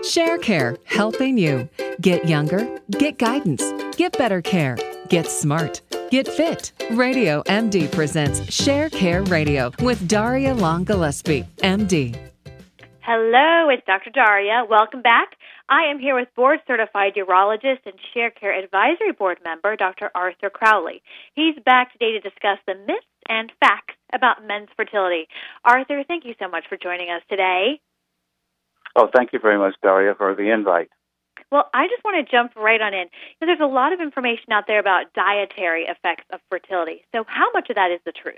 ShareCare, helping you. Get younger, get guidance, get better care, get smart, get fit. Radio MD presents ShareCare Radio with Daria Long Gillespie, MD. Hello, it's Dr. Daria. Welcome back. I am here with board-certified urologist and ShareCare Advisory Board member, Dr. Arthur Crowley. He's back today to discuss the myths and facts about men's fertility. Arthur, thank you so much for joining us today. Oh, thank you very much, Daria, for the invite. Well, I just want to jump right on in. There's a lot of information out there about dietary effects of fertility. So how much of that is the truth?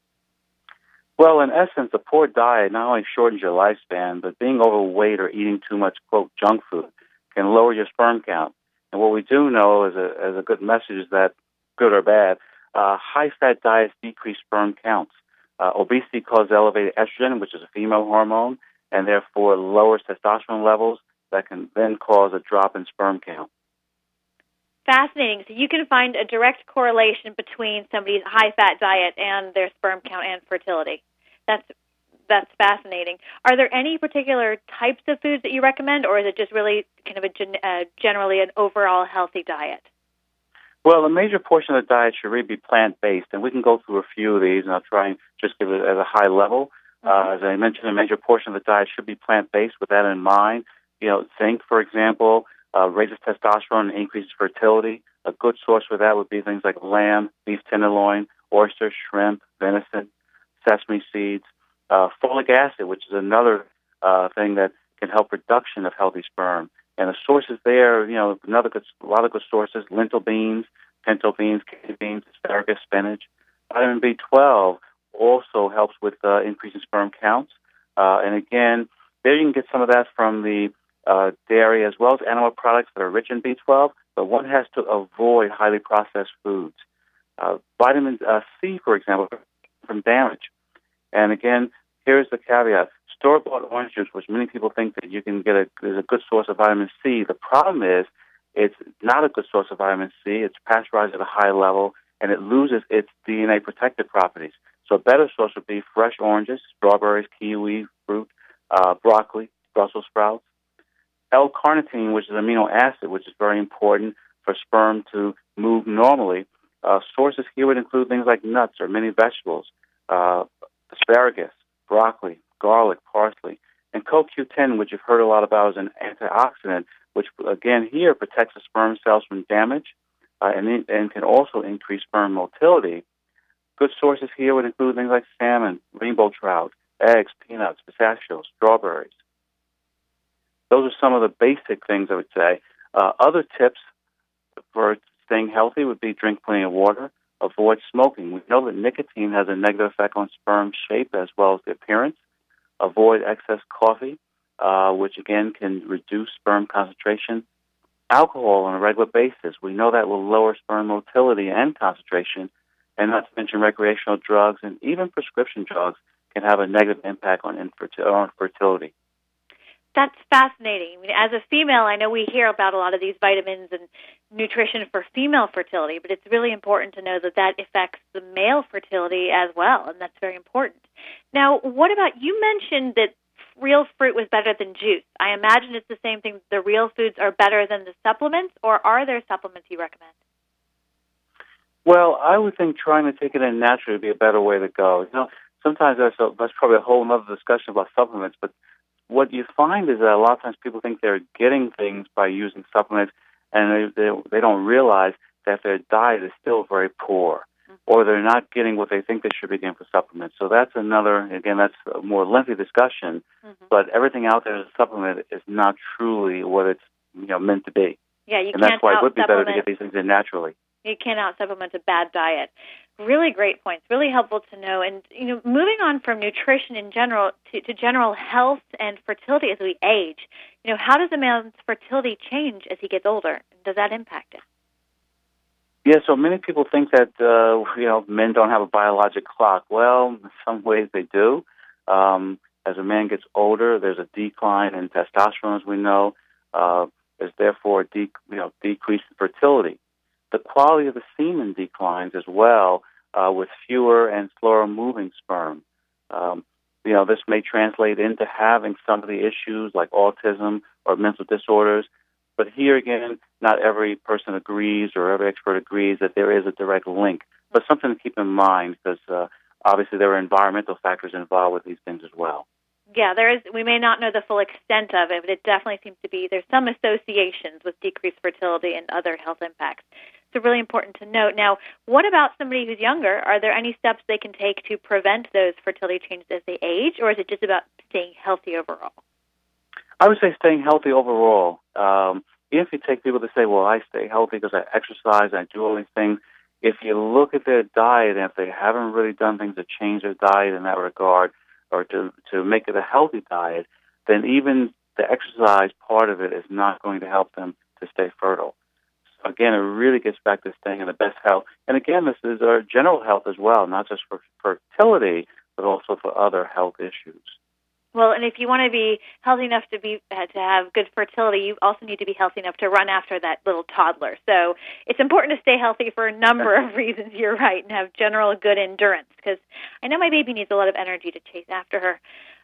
Well, in essence, a poor diet not only shortens your lifespan, but being overweight or eating too much, quote, junk food can lower your sperm count. And what we do know as a good message is that, good or bad, high-fat diets decrease sperm counts. Obesity causes elevated estrogen, which is a female hormone, and therefore lowers testosterone levels that can then cause a drop in sperm count. Fascinating. So you can find a direct correlation between somebody's high-fat diet and their sperm count and fertility. That's fascinating. Are there any particular types of foods that you recommend, or is it just really kind of generally an overall healthy diet? Well, a major portion of the diet should really be plant-based, and we can go through a few of these, and I'll try and just give it at a high level. As I mentioned, a major portion of the diet should be plant-based. With that in mind, zinc, for example, raises testosterone and increases fertility. A good source for that would be things like lamb, beef tenderloin, oyster, shrimp, venison, sesame seeds, folic acid, which is another thing that can help production of healthy sperm. And the sources there, a lot of good sources: lentil beans, pinto beans, kidney beans, asparagus, spinach. Vitamin B12 also helps with increasing sperm counts. And again, there you can get some of that from the dairy as well as animal products that are rich in B12, but one has to avoid highly processed foods. Vitamin C, for example, from damage. And again, here's the caveat. Store-bought orange juice, which many people think that you can get is a good source of vitamin C. The problem is it's not a good source of vitamin C. It's pasteurized at a high level, and it loses its DNA protective properties. So a better source would be fresh oranges, strawberries, kiwi fruit, broccoli, Brussels sprouts. L-carnitine, which is an amino acid, which is very important for sperm to move normally. Sources here would include things like nuts or many vegetables, asparagus, broccoli, garlic, parsley. And CoQ10, which you've heard a lot about, is an antioxidant, which, again, here protects the sperm cells from damage and can also increase sperm motility. Good sources here would include things like salmon, rainbow trout, eggs, peanuts, pistachios, strawberries. Those are some of the basic things I would say. Other tips for staying healthy would be drink plenty of water, avoid smoking. We know that nicotine has a negative effect on sperm shape as well as the appearance. Avoid excess coffee, which again can reduce sperm concentration. Alcohol on a regular basis. We know that will lower sperm motility and concentration. And not to mention recreational drugs and even prescription drugs can have a negative impact on fertility. That's fascinating. I mean, as a female, I know we hear about a lot of these vitamins and nutrition for female fertility, but it's really important to know that that affects the male fertility as well, and that's very important. Now, what about, you mentioned that real fruit was better than juice. I imagine it's the same thing. The real foods are better than the supplements, or are there supplements you recommend? Well, I would think trying to take it in naturally would be a better way to go. Sometimes that's probably a whole other discussion about supplements, but what you find is that a lot of times people think they're getting things by using supplements, and they don't realize that their diet is still very poor, or they're not getting what they think they should be getting for supplements. So that's that's a more lengthy discussion, but everything out there as a supplement is not truly what it's meant to be. Yeah, you and can't that's why it would be better to out-supplement. get these things in naturally. You cannot supplement a bad diet. Really great points. Really helpful to know. And moving on from nutrition in general to general health and fertility as we age, how does a man's fertility change as he gets older? Does that impact it? Yeah, so many people think that men don't have a biologic clock. Well, in some ways they do. As a man gets older, there's a decline in testosterone, as we know. There's therefore a decrease in fertility. The quality of the semen declines as well with fewer and slower moving sperm. this may translate into having some of the issues like autism or mental disorders. But here again, not every person agrees or every expert agrees that there is a direct link. But something to keep in mind, because obviously there are environmental factors involved with these things as well. Yeah, there is. We may not know the full extent of it, but it definitely seems to be there's some associations with decreased fertility and other health impacts. So really important to note. Now, what about somebody who's younger? Are there any steps they can take to prevent those fertility changes as they age, or is it just about staying healthy overall? I would say staying healthy overall. If you take people that say, well, I stay healthy because I exercise and I do all these things, if you look at their diet and if they haven't really done things to change their diet in that regard or to make it a healthy diet, then even the exercise part of it is not going to help them to stay fertile. So again, it really gets back to staying in the best health. And again, this is our general health as well, not just for fertility, but also for other health issues. Well, and if you want to be healthy enough to have good fertility, you also need to be healthy enough to run after that little toddler. So it's important to stay healthy for a number of reasons, you're right, and have general good endurance, because I know my baby needs a lot of energy to chase after her.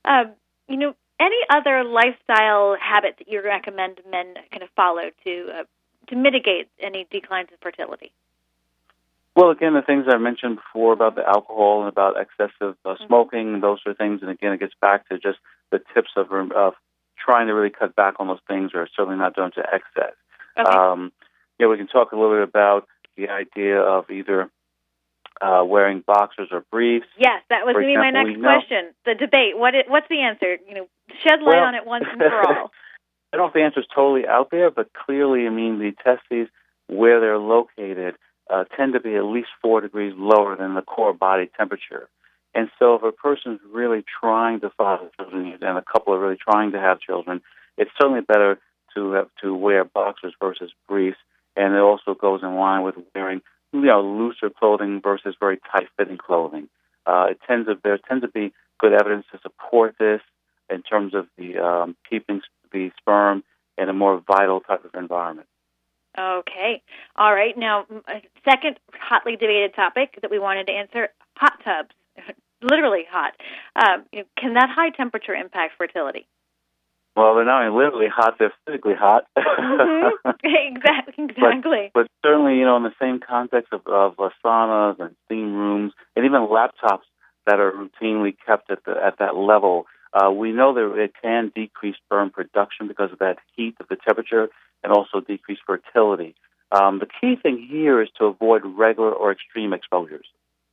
Any other lifestyle habit that you recommend men kind of follow to mitigate any declines in fertility? Well, again, the things I mentioned before about the alcohol and about excessive smoking, those sort of things, and again, it gets back to just the tips of trying to really cut back on those things, or certainly not doing to excess. Okay. We can talk a little bit about the idea of either wearing boxers or briefs. Yes, that was going to be my next question. The debate. What's the answer? Shed light on it once and for all. I don't know if the answer is totally out there, but clearly, the testes, where they're located, tend to be at least 4 degrees lower than the core body temperature. And so if a person's really trying to father children and a couple are really trying to have children, it's certainly better to wear boxers versus briefs. And it also goes in line with wearing looser clothing versus very tight-fitting clothing. There tends to be good evidence to support this in terms of the keeping the sperm in a more vital type of environment. Okay. All right. Now, a second hotly debated topic that we wanted to answer, hot tubs. Literally hot. Can that high temperature impact fertility? Well, they're not only literally hot, they're physically hot. Mm-hmm. Exactly. But certainly, in the same context of saunas and steam rooms and even laptops that are routinely kept at that level, we know that it can decrease sperm production because of that heat of the temperature and also decrease fertility. The key thing here is to avoid regular or extreme exposures.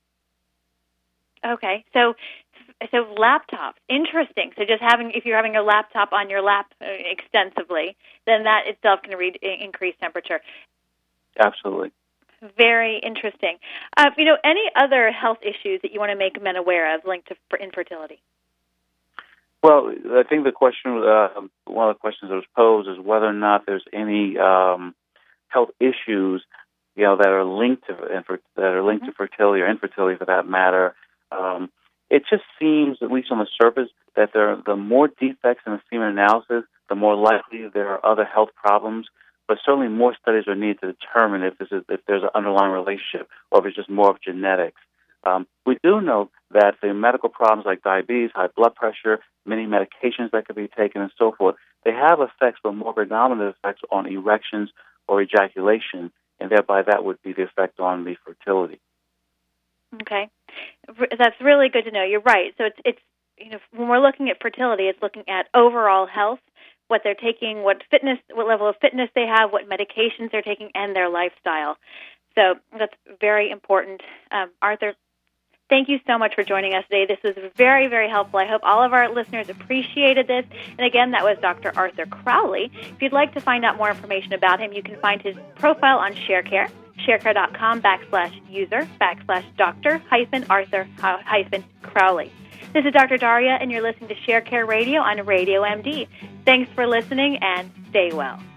Okay, so laptops, interesting. So if you're having a laptop on your lap extensively, then that itself can increase temperature. Absolutely. Very interesting. Any other health issues that you want to make men aware of linked to infertility? Well, I think the question, one of the questions that was posed is whether or not there's any health issues, that are linked to to fertility or infertility, for that matter. It just seems, at least on the surface, that the more defects in the semen analysis, the more likely there are other health problems. But certainly, more studies are needed to determine if there's an underlying relationship or if it's just more of genetics. We do know that the medical problems like diabetes, high blood pressure, many medications that could be taken, and so forth, they have effects, but more predominant effects on erections or ejaculation, and thereby that would be the effect on the fertility. Okay, that's really good to know. You're right. So it's when we're looking at fertility, it's looking at overall health, what they're taking, what level of fitness they have, what medications they're taking, and their lifestyle. So that's very important. Arthur, thank you so much for joining us today. This was very, very helpful. I hope all of our listeners appreciated this. And again, that was Dr. Arthur Crowley. If you'd like to find out more information about him, you can find his profile on Sharecare, sharecare.com/user/Dr.-Arthur-Crowley. This is Dr. Daria, and you're listening to Sharecare Radio on Radio MD. Thanks for listening, and stay well.